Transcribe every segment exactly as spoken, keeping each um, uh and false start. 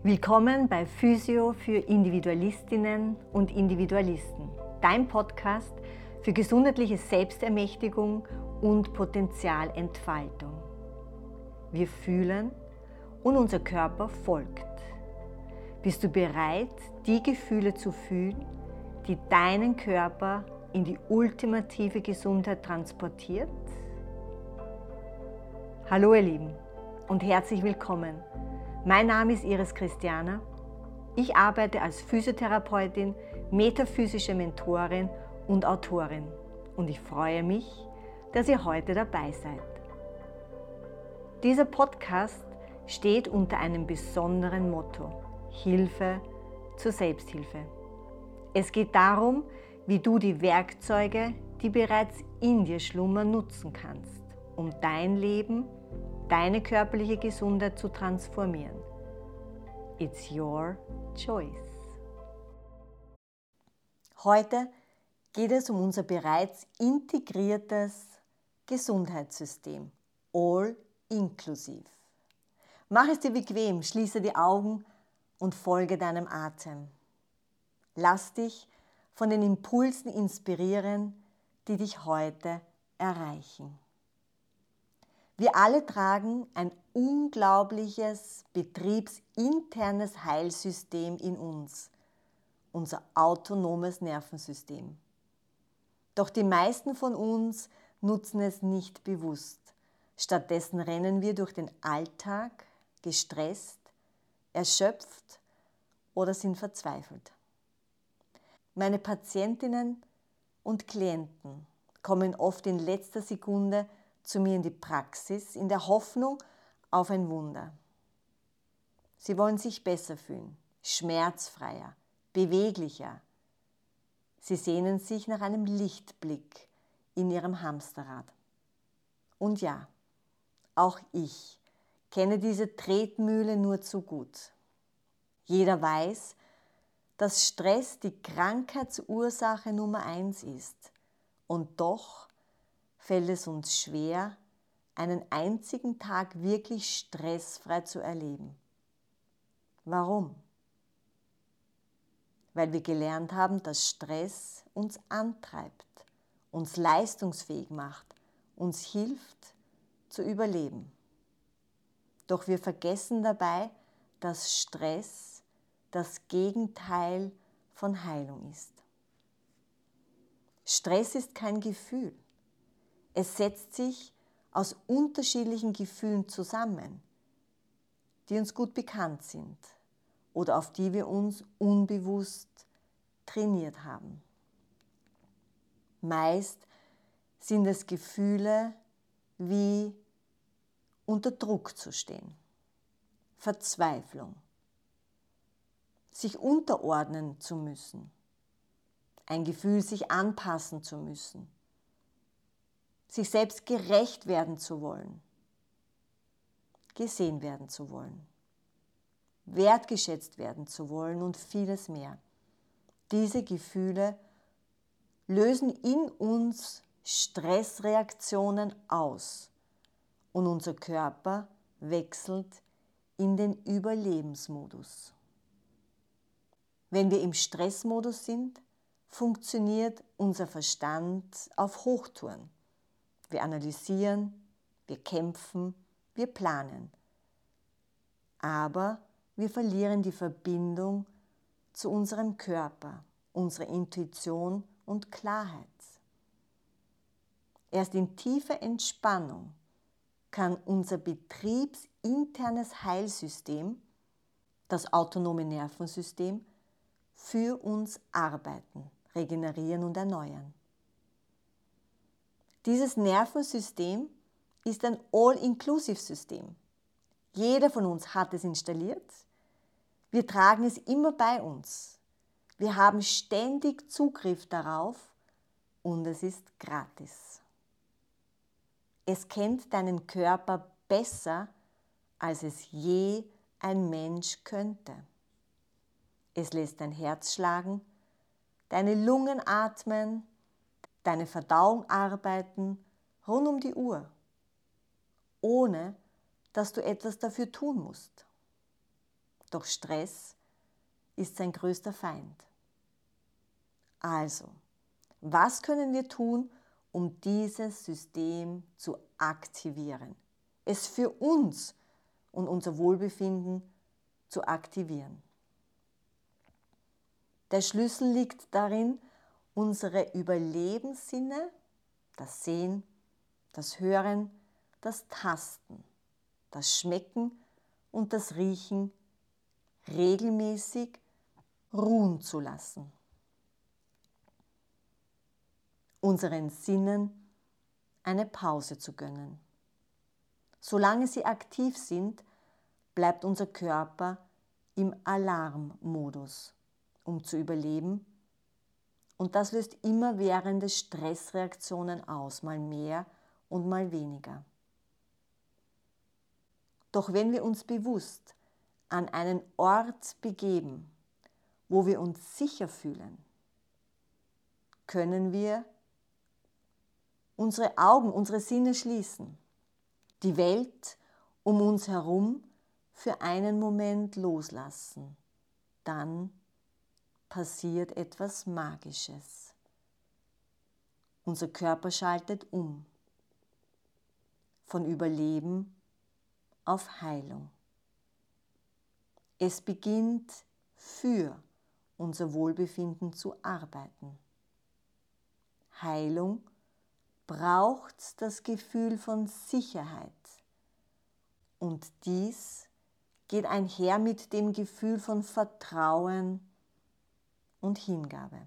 Willkommen bei Physio für Individualistinnen und Individualisten, dein Podcast für gesundheitliche Selbstermächtigung und Potenzialentfaltung. Wir fühlen und unser Körper folgt. Bist du bereit, die Gefühle zu fühlen, die deinen Körper in die ultimative Gesundheit transportiert? Hallo ihr Lieben und herzlich willkommen. Mein Name ist Iris Christiana. Ich arbeite als Physiotherapeutin, metaphysische Mentorin und Autorin und ich freue mich, dass ihr heute dabei seid. Dieser Podcast steht unter einem besonderen Motto: Hilfe zur Selbsthilfe. Es geht darum, wie du die Werkzeuge, die bereits in dir schlummern, nutzen kannst, um dein Leben, deine körperliche Gesundheit zu transformieren. It's your choice. Heute geht es um unser bereits integriertes Gesundheitssystem, all inclusive. Mach es dir bequem, schließe die Augen und folge deinem Atem. Lass dich von den Impulsen inspirieren, die dich heute erreichen. Wir alle tragen ein unglaubliches betriebsinternes Heilsystem in uns, unser autonomes Nervensystem. Doch die meisten von uns nutzen es nicht bewusst. Stattdessen rennen wir durch den Alltag, gestresst, erschöpft oder sind verzweifelt. Meine Patientinnen und Klienten kommen oft in letzter Sekunde zu mir in die Praxis, in der Hoffnung auf ein Wunder. Sie wollen sich besser fühlen, schmerzfreier, beweglicher. Sie sehnen sich nach einem Lichtblick in ihrem Hamsterrad. Und ja, auch ich kenne diese Tretmühle nur zu gut. Jeder weiß, dass Stress die Krankheitsursache Nummer eins ist. Und doch fällt es uns schwer, einen einzigen Tag wirklich stressfrei zu erleben. Warum? Weil wir gelernt haben, dass Stress uns antreibt, uns leistungsfähig macht, uns hilft zu überleben. Doch wir vergessen dabei, dass Stress das Gegenteil von Heilung ist. Stress ist kein Gefühl. Es setzt sich aus unterschiedlichen Gefühlen zusammen, die uns gut bekannt sind oder auf die wir uns unbewusst trainiert haben. Meist sind es Gefühle wie unter Druck zu stehen, Verzweiflung, sich unterordnen zu müssen, ein Gefühl, sich anpassen zu müssen, sich selbst gerecht werden zu wollen, gesehen werden zu wollen, wertgeschätzt werden zu wollen und vieles mehr. Diese Gefühle lösen in uns Stressreaktionen aus und unser Körper wechselt in den Überlebensmodus. Wenn wir im Stressmodus sind, funktioniert unser Verstand auf Hochtouren. Wir analysieren, wir kämpfen, wir planen. Aber wir verlieren die Verbindung zu unserem Körper, unserer Intuition und Klarheit. Erst in tiefer Entspannung kann unser betriebsinternes Heilsystem, das autonome Nervensystem, für uns arbeiten, regenerieren und erneuern. Dieses Nervensystem ist ein All-Inclusive-System. Jeder von uns hat es installiert. Wir tragen es immer bei uns. Wir haben ständig Zugriff darauf und es ist gratis. Es kennt deinen Körper besser, als es je ein Mensch könnte. Es lässt dein Herz schlagen, deine Lungen atmen, deine Verdauung arbeiten rund um die Uhr, ohne dass du etwas dafür tun musst. Doch Stress ist sein größter Feind. Also, was können wir tun, um dieses System zu aktivieren? Es für uns und unser Wohlbefinden zu aktivieren. Der Schlüssel liegt darin, unsere Überlebenssinne, das Sehen, das Hören, das Tasten, das Schmecken und das Riechen regelmäßig ruhen zu lassen. Unseren Sinnen eine Pause zu gönnen. Solange sie aktiv sind, bleibt unser Körper im Alarmmodus, um zu überleben. Und das löst immerwährende Stressreaktionen aus, mal mehr und mal weniger. Doch wenn wir uns bewusst an einen Ort begeben, wo wir uns sicher fühlen, können wir unsere Augen, unsere Sinne schließen, die Welt um uns herum für einen Moment loslassen. Dann passiert etwas Magisches. Unser Körper schaltet um von Überleben auf Heilung. Es beginnt für unser Wohlbefinden zu arbeiten. Heilung braucht das Gefühl von Sicherheit. Und dies geht einher mit dem Gefühl von Vertrauen und Hingabe.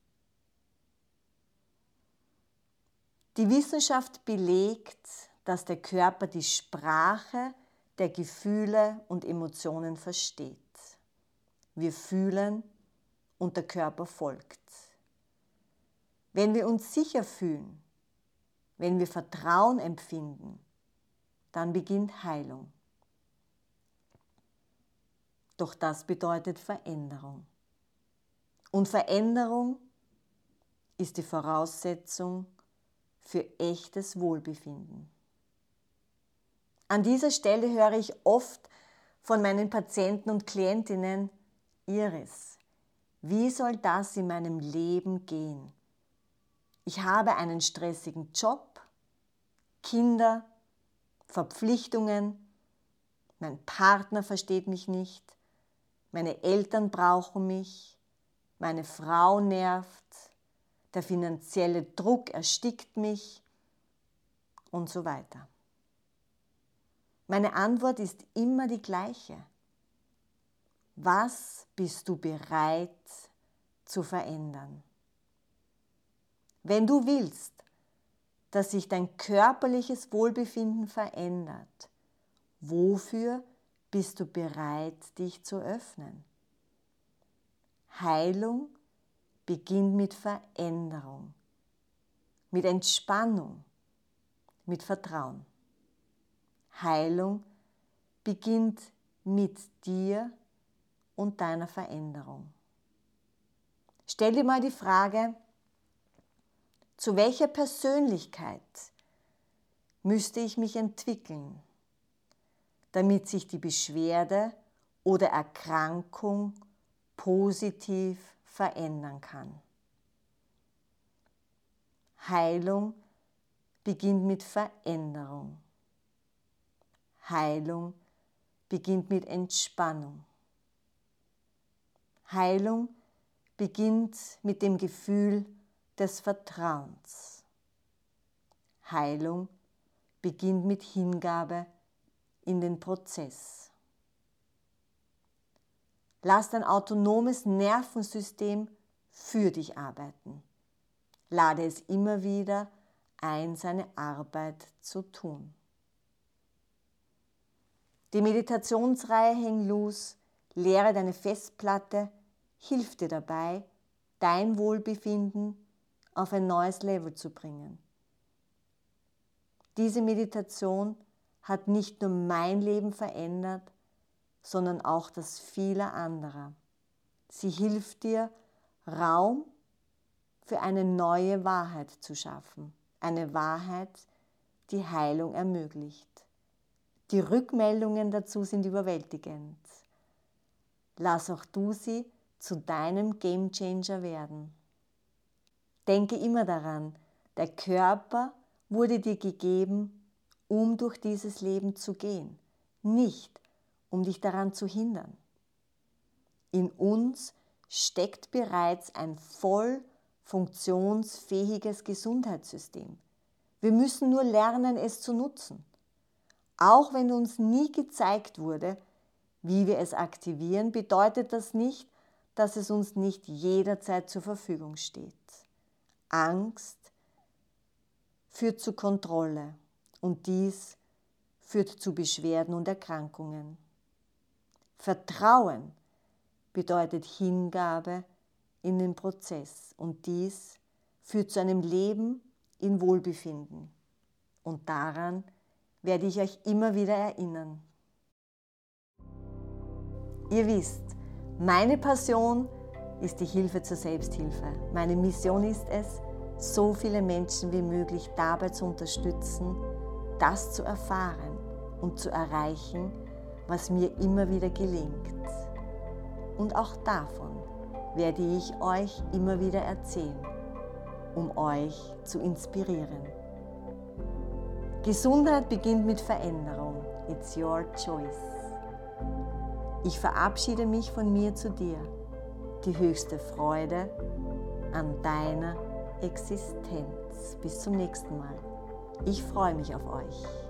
Die Wissenschaft belegt, dass der Körper die Sprache der Gefühle und Emotionen versteht. Wir fühlen und der Körper folgt. Wenn wir uns sicher fühlen, wenn wir Vertrauen empfinden, dann beginnt Heilung. Doch das bedeutet Veränderung. Und Veränderung ist die Voraussetzung für echtes Wohlbefinden. An dieser Stelle höre ich oft von meinen Patienten und Klientinnen: Iris, wie soll das in meinem Leben gehen? Ich habe einen stressigen Job, Kinder, Verpflichtungen, mein Partner versteht mich nicht, meine Eltern brauchen mich, meine Frau nervt, der finanzielle Druck erstickt mich und so weiter. Meine Antwort ist immer die gleiche. Was bist du bereit zu verändern? Wenn du willst, dass sich dein körperliches Wohlbefinden verändert, wofür bist du bereit, dich zu öffnen? Heilung beginnt mit Veränderung, mit Entspannung, mit Vertrauen. Heilung beginnt mit dir und deiner Veränderung. Stell dir mal die Frage: Zu welcher Persönlichkeit müsste ich mich entwickeln, damit sich die Beschwerde oder Erkrankung positiv verändern kann? Heilung beginnt mit Veränderung. Heilung beginnt mit Entspannung. Heilung beginnt mit dem Gefühl des Vertrauens. Heilung beginnt mit Hingabe in den Prozess. Lass dein autonomes Nervensystem für dich arbeiten. Lade es immer wieder ein, seine Arbeit zu tun. Die Meditationsreihe Hang Loose, leere deine Festplatte, hilft dir dabei, dein Wohlbefinden auf ein neues Level zu bringen. Diese Meditation hat nicht nur mein Leben verändert, sondern auch das vieler anderer. Sie hilft dir, Raum für eine neue Wahrheit zu schaffen. Eine Wahrheit, die Heilung ermöglicht. Die Rückmeldungen dazu sind überwältigend. lass auch du sie zu deinem Gamechanger werden. Denke immer daran, der Körper wurde dir gegeben, um durch dieses Leben zu gehen, nicht um dich daran zu hindern. In uns steckt bereits ein voll funktionsfähiges Gesundheitssystem. Wir müssen nur lernen, es zu nutzen. Auch wenn uns nie gezeigt wurde, wie wir es aktivieren, bedeutet das nicht, dass es uns nicht jederzeit zur Verfügung steht. Angst führt zu Kontrolle und dies führt zu Beschwerden und Erkrankungen. Vertrauen bedeutet Hingabe in den Prozess und dies führt zu einem Leben in Wohlbefinden. Und daran werde ich euch immer wieder erinnern. Ihr wisst, meine Passion ist die Hilfe zur Selbsthilfe. Meine Mission ist es, so viele Menschen wie möglich dabei zu unterstützen, das zu erfahren und zu erreichen, was mir immer wieder gelingt. Und auch davon werde ich euch immer wieder erzählen, um euch zu inspirieren. Gesundheit beginnt mit Veränderung. It's your choice. Ich verabschiede mich von mir zu dir. Die höchste Freude an deiner Existenz. Bis zum nächsten Mal. Ich freue mich auf euch.